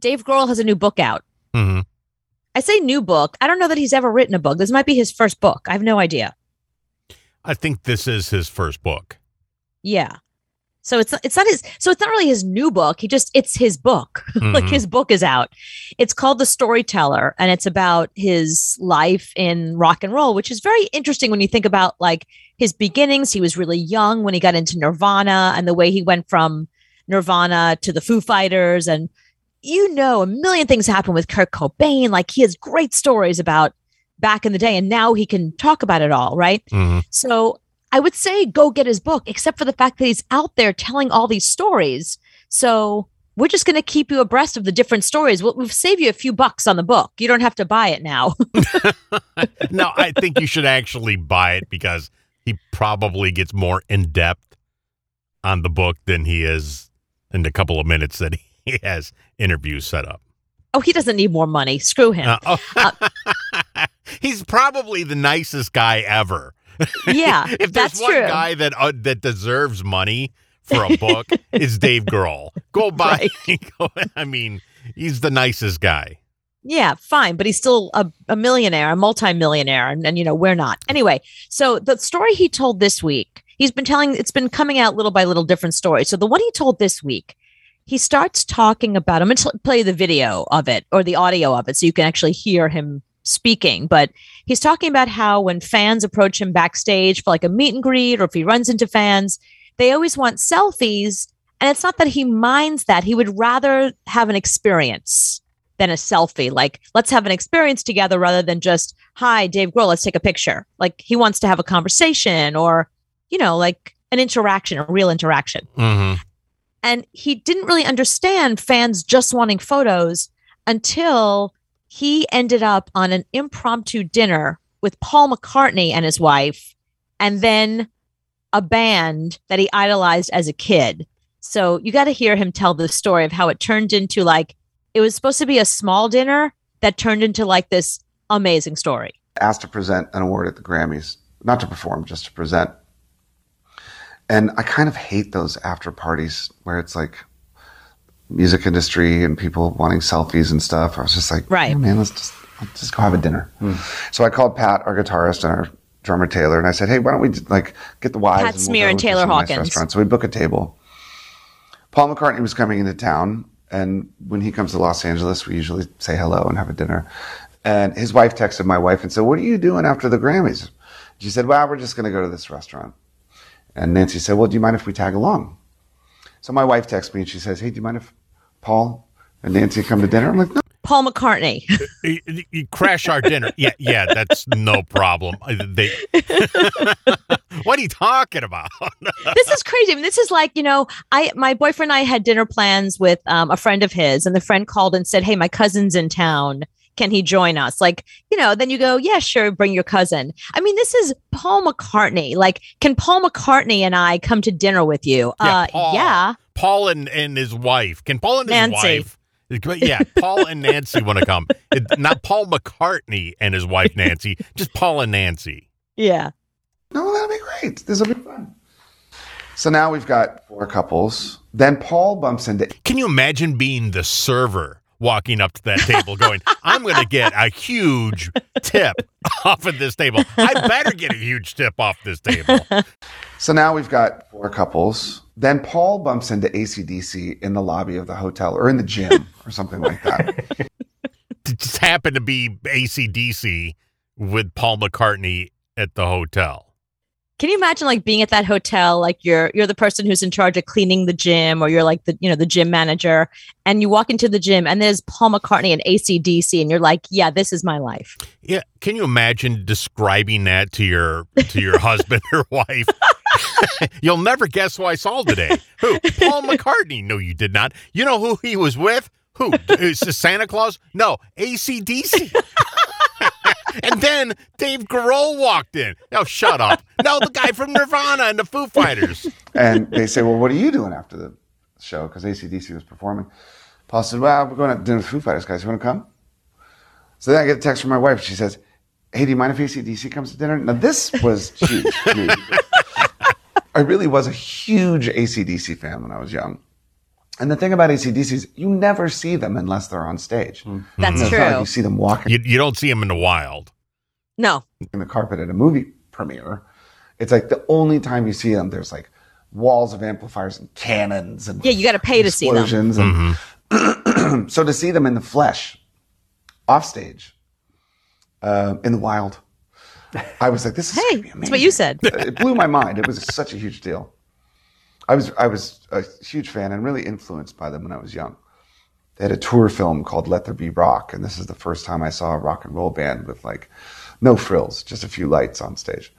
Dave Grohl has a new book out. Mm-hmm. I say new book. I don't know that he's ever written a book. This might be his first book. I have no idea. I think this is his first book. Yeah. So it's not really his new book. It's his book. Mm-hmm. Like his book is out. It's called The Storyteller, and it's about his life in rock and roll, which is very interesting when you think about like his beginnings. He was really young when he got into Nirvana, and the way he went from Nirvana to the Foo Fighters, and a million things happen with Kurt Cobain. Like he has great stories about back in the day, and now he can talk about it all, right? Mm-hmm. So I would say go get his book, except for the fact that he's out there telling all these stories. So we're just going to keep you abreast of the different stories. We'll save you a few bucks on the book. You don't have to buy it now. No, I think you should actually buy it because he probably gets more in-depth on the book than he is in the couple of minutes that he has interviews set up. Oh, he doesn't need more money. Screw him. He's probably the nicest guy ever. Yeah, if there's one true. guy that deserves money for a book, it's Dave Grohl. Go buy. Right. I mean, he's the nicest guy. Yeah, fine, but he's still a millionaire, a multimillionaire, and we're not. Anyway, so the story he told this week, it's been coming out little by little, different stories. So the one he told this week, he starts talking about. I'm going to play the video of it or the audio of it so you can actually hear him speaking, but he's talking about how when fans approach him backstage for like a meet and greet, or if he runs into fans, they always want selfies. And it's not that he minds that. He would rather have an experience than a selfie. Like, let's have an experience together rather than just, hi, Dave Grohl, let's take a picture. Like he wants to have a conversation or, like an interaction, a real interaction. Mm-hmm. And he didn't really understand fans just wanting photos until he ended up on an impromptu dinner with Paul McCartney and his wife, and then a band that he idolized as a kid. So you got to hear him tell the story of how it turned into it was supposed to be a small dinner that turned into this amazing story. Asked to present an award at the Grammys, not to perform, just to present. And I kind of hate those after parties where it's like music industry and people wanting selfies and stuff. I was just like, right, oh, man, let's just go have a dinner. So I called Pat, our guitarist, and our drummer Taylor, and I said, hey, why don't we get the wives? Pat Smear and Taylor Hawkins. Nice. So we book a table. Paul McCartney was coming into town, and when he comes to Los Angeles, we usually say hello and have a dinner. And his wife texted my wife and said, what are you doing after the Grammys? She said, well, we're just going to go to this restaurant. And Nancy said, well, do you mind if we tag along? So my wife texts me and she says, hey, do you mind if Paul and Nancy come to dinner? I'm like, no. Paul McCartney. You crash our dinner. Yeah, that's no problem. What are you talking about? This is crazy. I mean, this is like, my boyfriend and I had dinner plans with a friend of his, and the friend called and said, hey, my cousin's in town. Can he join us? Then you go, yeah, sure, bring your cousin. I mean, this is Paul McCartney. Can Paul McCartney and I come to dinner with you? Yeah. Paul and his wife. Can Paul and Nancy. his wife? Yeah, Paul and Nancy want to come. Not Paul McCartney and his wife, Nancy. Just Paul and Nancy. Yeah. No, that'll be great. This will be fun. So now we've got 4 couples. Then Paul bumps into... Can you imagine being the server walking up to that table going, I'm going to get a huge tip off of this table. I better get a huge tip off this table. So now we've got 4 couples. Then Paul bumps into AC/DC in the lobby of the hotel or in the gym or something like that. It just happened to be AC/DC with Paul McCartney at the hotel. Can you imagine being at that hotel, you're the person who's in charge of cleaning the gym, or you're the gym manager, and you walk into the gym and there's Paul McCartney and AC/DC, and you're like, yeah, this is my life. Yeah. Can you imagine describing that to your husband or wife? You'll never guess who I saw today. Who? Paul McCartney. No, you did not. You know who he was with? Who? Is this Santa Claus? No, AC/DC. And then Dave Grohl walked in. No, shut up. No, the guy from Nirvana and the Foo Fighters. And they say, well, what are you doing after the show? Because AC/DC was performing. Paul said, well, we're going to dinner with the Foo Fighters, guys. You want to come? So then I get a text from my wife. She says, hey, do you mind if AC/DC comes to dinner? Now, this was huge to me. I really was a huge AC/DC fan when I was young. And the thing about AC/DC is you never see them unless they're on stage. That's It's true. not like you see them walking You don't see them in the wild. No. in the carpet at a movie premiere. It's like the only time you see them, there's like walls of amplifiers and cannons and Yeah, you got to pay to see them. explosions. And so to see them in the flesh, off stage, in the wild, I was like, this is gonna Hey, be amazing. that's what you said. It blew my mind. It was such a huge deal. I was a huge fan and really influenced by them when I was young. They had a tour film called Let There Be Rock, and this is the first time I saw a rock and roll band with like no frills, just a few lights on stage.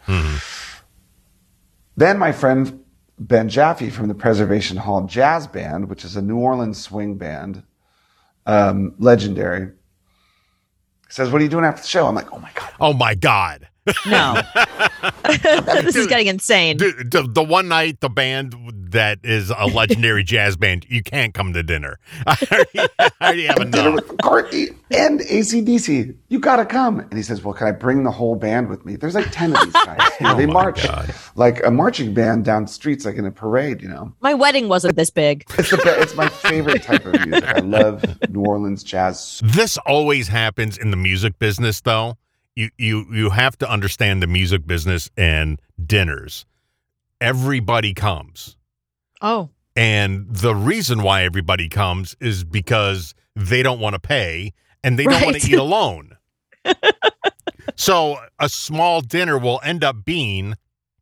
Then my friend Ben Jaffe from the Preservation Hall Jazz Band, which is a New Orleans swing band, legendary, says, "What are you doing after the show?" I'm like, "Oh my God." Oh my God. No. This is getting insane. Dude, the one night the band that is a legendary jazz band, you can't come to dinner. I already have Dinner enough. with McCartney and AC/DC. You got to come. And he says, "Well, can I bring the whole band with me?" There's like 10 of these guys. You know, they march like a marching band down streets, like in a parade, you know. My wedding wasn't this big. It's my favorite type of music. I love New Orleans jazz. This always happens in the music business, though. You have to understand the music business and dinners. Everybody comes. Oh. And the reason why everybody comes is because they don't want to pay and they don't want Right. to eat alone. So a small dinner will end up being,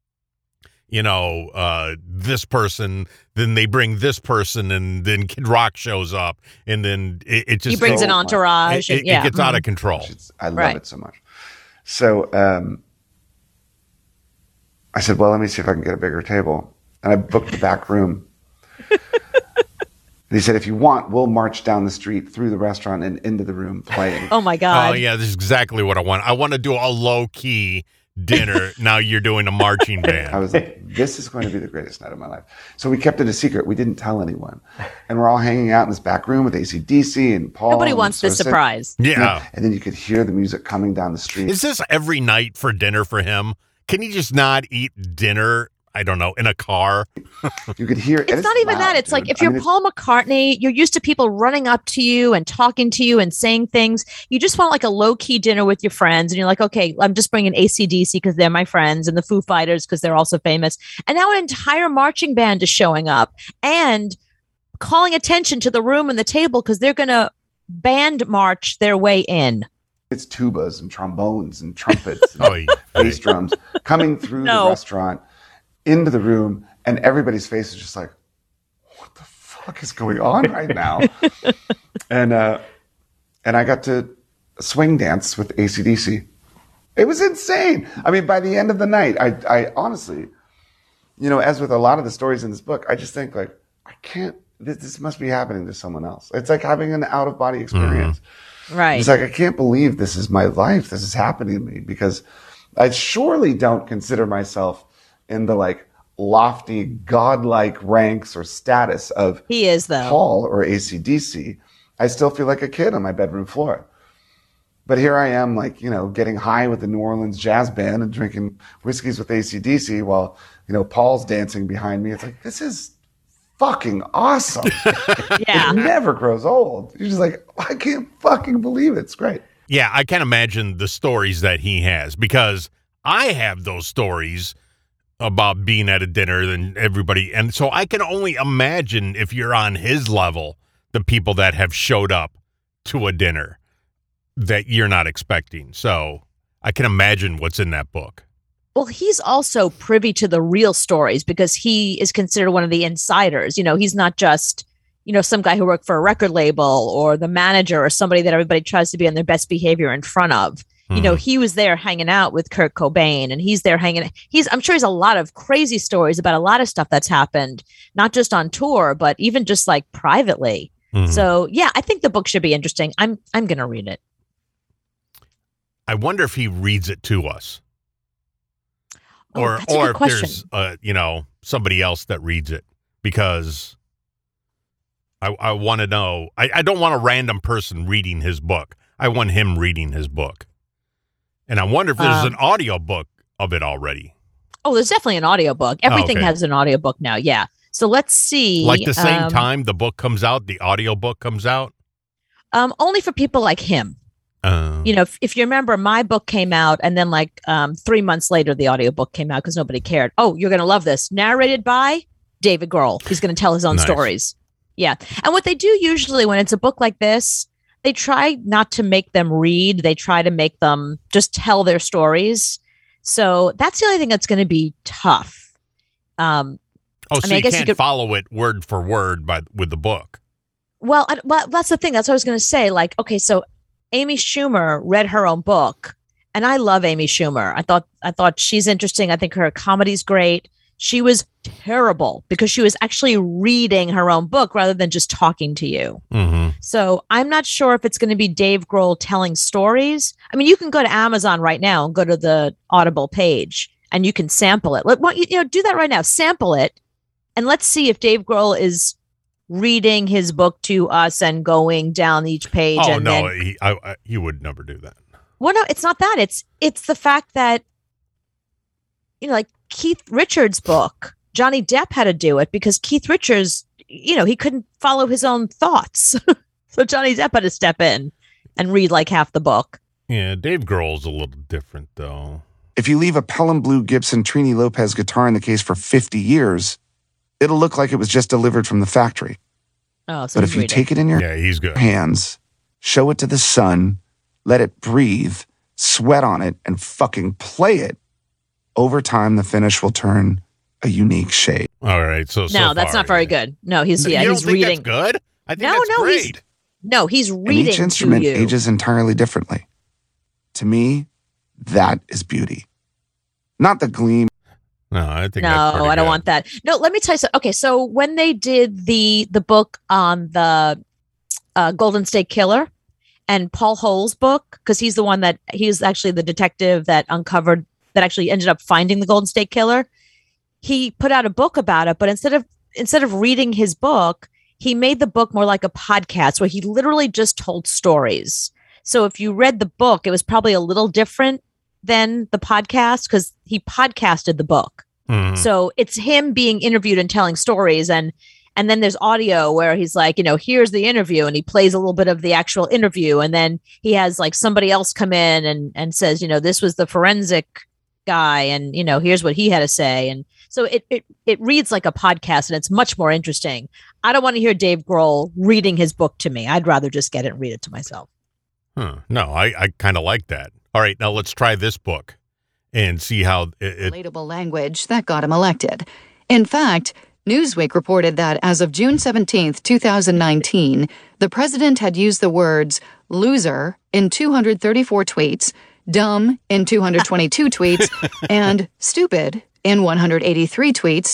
this person, then they bring this person, and then Kid Rock shows up, and then it just He brings an entourage. It and, yeah. gets out of control. I love Right. it so much. So I said, "Well, let me see if I can get a bigger table." And I booked the back room. And he said, "If you want, we'll march down the street through the restaurant and into the room playing." Oh my God. Oh, yeah, this is exactly what I want. I want to do a low-key dinner. Now you're doing a marching I band. was like, this is going to be the greatest night of my life. So we kept it a secret. We didn't tell anyone. And we're all hanging out in this back room with AC/DC and Paul. Nobody and wants so this sick. surprise. Yeah. And then you could hear the music coming down the street. Is this every night for dinner for him? Can he just not eat dinner, I don't know, in a car? You could hear. It's not even that. It's like if you're Paul McCartney, you're used to people running up to you and talking to you and saying things. You just want like a low key dinner with your friends. And you're like, okay, I'm just bringing AC/DC because they're my friends and the Foo Fighters because they're also famous. And now an entire marching band is showing up and calling attention to the room and the table because they're going to band march their way in. It's tubas and trombones and trumpets and Oh, bass drums coming through No. the restaurant into the room, and everybody's face is just like, what the fuck is going on right now? and I got to swing dance with AC/DC. It was insane. I mean, by the end of the night, I honestly, as with a lot of the stories in this book, I just think like, I can't, this must be happening to someone else. It's like having an out of body experience. Right. It's like, I can't believe this is my life. This is happening to me because I surely don't consider myself in the like lofty, godlike ranks or status of He is, though. Paul or AC/DC. I still feel like a kid on my bedroom floor. But here I am, like, getting high with the New Orleans jazz band and drinking whiskeys with AC/DC while, Paul's dancing behind me. It's like, this is fucking awesome. Yeah. It never grows old. You're just like, I can't fucking believe it. It's great. Yeah, I can't imagine the stories that he has because I have those stories about being at a dinner and everybody. And so I can only imagine if you're on his level, the people that have showed up to a dinner that you're not expecting. So I can imagine what's in that book. Well, he's also privy to the real stories because he is considered one of the insiders. He's not just, some guy who worked for a record label or the manager or somebody that everybody tries to be on their best behavior in front of. He was there hanging out with Kurt Cobain and he's there I'm sure he's a lot of crazy stories about a lot of stuff that's happened, not just on tour, but even just like privately. So yeah, I think the book should be interesting. I'm going to read it. I wonder if he reads it to us. Oh, Or that's a good if question. there's somebody else that reads it because I want to know. I don't want a random person reading his book. I want him reading his book. And I wonder if there's an audio book of it already. Oh, there's definitely an audiobook. Everything okay. has an audiobook now. Yeah. So let's see. Like the same time the book comes out, the audio book comes out? Only for people like him. You know, if you remember, my book came out, and then 3 months later, the audiobook came out because nobody cared. Oh, you're going to love this. Narrated by David Grohl. He's going to tell his own stories. Yeah. And what they do usually when it's a book like this, they try not to make them read. They try to make them just tell their stories. So that's the only thing that's going to be tough. So you can't follow it word for word with the book. Well, that's the thing. That's what I was going to say. Like, okay, so Amy Schumer read her own book, and I love Amy Schumer. I thought she's interesting. I think her comedy's great. She was terrible because she was actually reading her own book rather than just talking to you. Mm-hmm. So I'm not sure if it's going to be Dave Grohl telling stories. I mean, you can go to Amazon right now and go to the Audible page, and you can sample it. Do that right now. Sample it, and let's see if Dave Grohl is reading his book to us and going down each page. Oh, no, he would never do that. Well, no, it's not that. It's the fact that, like Keith Richards' book, Johnny Depp had to do it because Keith Richards, he couldn't follow his own thoughts. So Johnny Depp had to step in and read like half the book. Yeah, Dave Grohl's a little different, though. If you leave a Pelham Blue Gibson Trini Lopez guitar in the case for 50 years, it'll look like it was just delivered from the factory. Oh, so but if you take it in your he's good. hands, show it to the sun, let it breathe, sweat on it, and fucking play it, over time the finish will turn a unique shade. All right, so no, that's not very good. No, he's you don't he's think reading. That's good. I think that's great. He's reading. And each instrument to you. ages entirely differently. To me, that is beauty, not the gleam. No, I think no, I don't want that. No, let me tell you something. Okay, so when they did the book on the Golden State Killer and Paul Hole's book, because he's the one that he's actually the detective that actually ended up finding the Golden State Killer. He put out a book about it, but instead of reading his book, he made the book more like a podcast where he literally just told stories. So if you read the book, it was probably a little different than the podcast because he podcasted the book. Mm-hmm. So it's him being interviewed and telling stories. And then there's audio where he's like, here's the interview, and he plays a little bit of the actual interview. And then he has like somebody else come in and says, this was the forensic guy, and here's what he had to say. And so it reads like a podcast, and it's much more interesting. I don't want to hear Dave Grohl reading his book to me. I'd rather just get it and read it to myself. No, I kind of like that. All right, now let's try this book and see how relatable language that got him elected. In fact, Newsweek reported that as of June 17th, 2019, the president had used the words loser in 234 tweets, dumb in 222 tweets, and stupid in 183 tweets.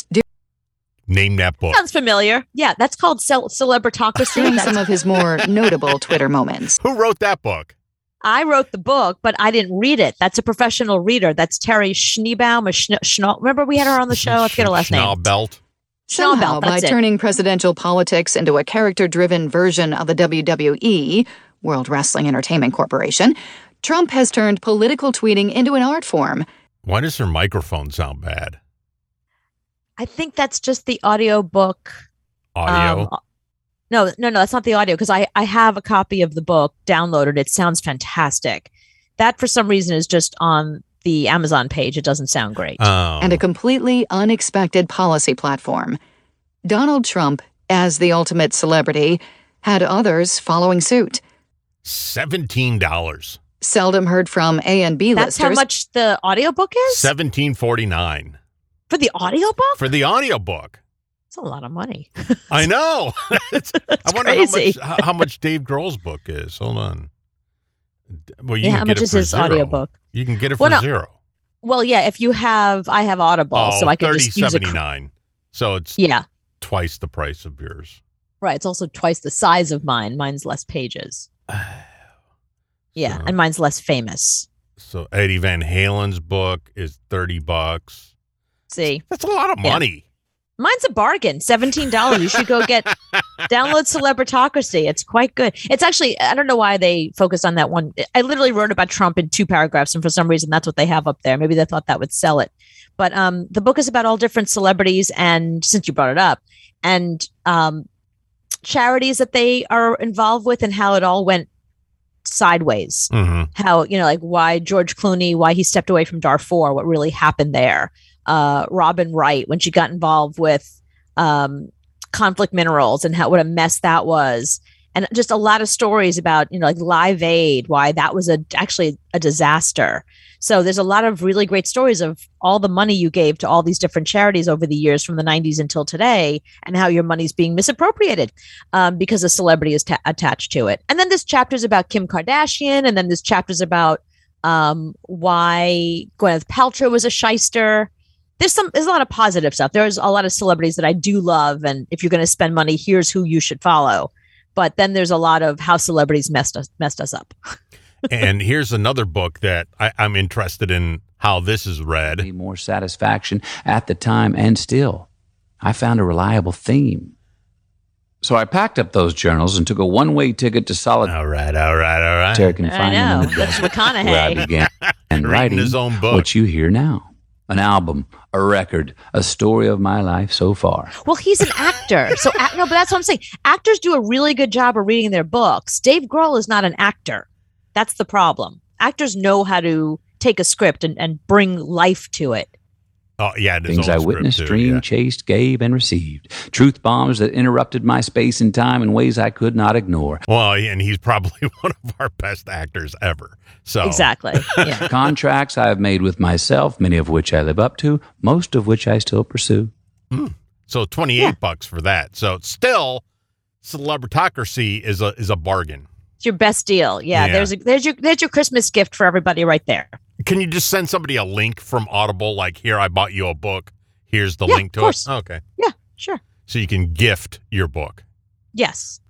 Name that book. Sounds familiar. Yeah, that's called Celebritocracy. During some of his more notable Twitter moments. Who wrote that book? I wrote the book, but I didn't read it. That's a professional reader. That's Terry Schneebaum. Remember we had her on the show? I forget her last name. Schnaubelt. Somehow, by turning presidential politics into a character-driven version of the WWE, World Wrestling Entertainment Corporation, Trump has turned political tweeting into an art form. Why does her microphone sound bad? I think that's just the audio book. Audio? No, that's not the audio because I have a copy of the book downloaded. It sounds fantastic. That for some reason is just on the Amazon page. It doesn't sound great. Oh. And a completely unexpected policy platform. Donald Trump, as the ultimate celebrity, had others following suit. $17. Seldom heard from A and B That's listers. how much the audiobook is? $17.49. For the audiobook? For the audiobook. That's a lot of money. I know. I wonder crazy. how much Dave Grohl's book is. Hold on. Well, how much is his audiobook? You can get it for $0. Well, yeah, if you have, I have Audible, so I can just use it. $30.79. So it's twice the price of yours. Right. It's also twice the size of mine. Mine's less pages. Yeah, and mine's less famous. So Eddie Van Halen's book is $30. See, that's a lot of money. Mine's a bargain, $17. You should go download Celebritocracy. It's quite good. It's actually, I don't know why they focused on that one. I literally wrote about Trump in 2 paragraphs, and for some reason, that's what they have up there. Maybe they thought that would sell it. But the book is about all different celebrities, and since you brought it up, and charities that they are involved with and how it all went sideways. How, like why George Clooney, why he stepped away from Darfur, what really happened there. Robin Wright, when she got involved with Conflict Minerals and what a mess that was. And just a lot of stories about, like Live Aid, why that was actually a disaster. So there's a lot of really great stories of all the money you gave to all these different charities over the years from the 90s until today, and how your money's being misappropriated because a celebrity is attached to it. And then there's chapters about Kim Kardashian, and then there's chapters about why Gwyneth Paltrow was a shyster. There's a lot of positive stuff. There's a lot of celebrities that I do love, and if you're going to spend money, here's who you should follow. But then there's a lot of how celebrities messed us up. And here's another book that I'm interested in how this is read. More satisfaction at the time, and still, I found a reliable theme. So I packed up those journals and took a one-way ticket to solitary All right. confinement. I know. in the That's desert, where I McConaughey. began writing his own book. what you hear now. An album, a record, a story of my life so far. Well, he's an actor. So, no, but that's what I'm saying. Actors do a really good job of reading their books. Dave Grohl is not an actor. That's the problem. Actors know how to take a script and bring life to it. Oh, yeah. Things I witnessed, dreamed, chased, gave, and received. Truth bombs that interrupted my space and time in ways I could not ignore. Well, and he's probably one of our best actors ever. So Exactly. Yeah. Contracts I have made with myself, many of which I live up to, most of which I still pursue. So $28 for that. So still, Celebritocracy is a bargain. It's your best deal. Yeah. There's your Christmas gift for everybody right there. Can you just send somebody a link from Audible? Like, here, I bought you a book. Here's the link to of course. it. Okay. Yeah, sure. So you can gift your book. Yes.